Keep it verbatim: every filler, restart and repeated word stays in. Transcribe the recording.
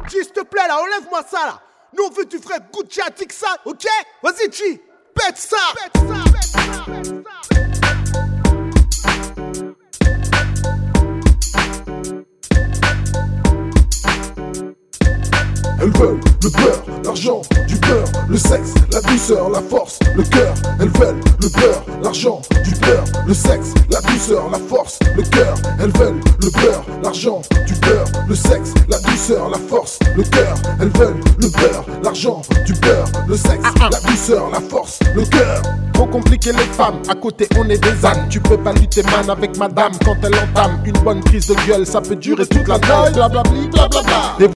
G, s'il te plaît là, enlève-moi ça là. Nous on veut du vrai Gucci ça, ok? Vas-y G, pète ça, pète ça, pète ça, pète ça. Elles veulent le beurre, l'argent, du beurre, le sexe, la douceur, la force, le cœur. Elles veulent le beurre, l'argent, du beurre, le sexe, la douceur, la force, le cœur. Elles veulent le beurre, l'argent, du beurre, le sexe, la douceur, la force, le cœur. Elles veulent le beurre, l'argent, du beurre, le sexe, la douceur, la force, le cœur. Trop compliqué les femmes, à côté on est des ânes. Tu peux pas lutter man avec madame quand elle entame une bonne prise de gueule, ça peut durer toute la nuit. Blablabli, blablabla.